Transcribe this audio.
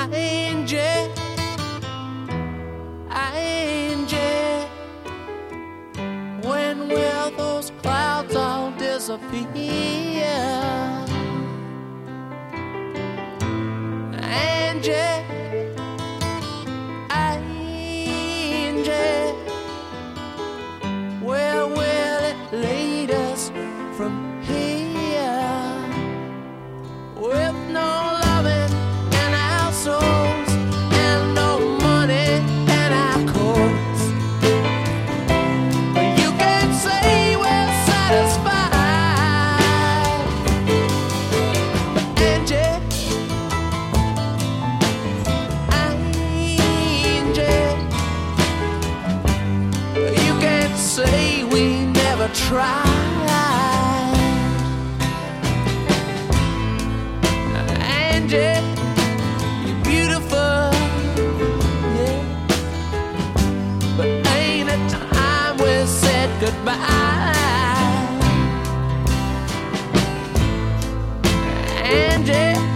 Angie, Angie, when will those clouds all disappear? Angie, Angie, where will it lead us from here? With no loving in our souls and no money in our coats, you can't say we're satisfied. Angie, Angie, you can't say we never tried. Angie, you're beautiful, yeah, but ain't it time we said goodbye? Angie,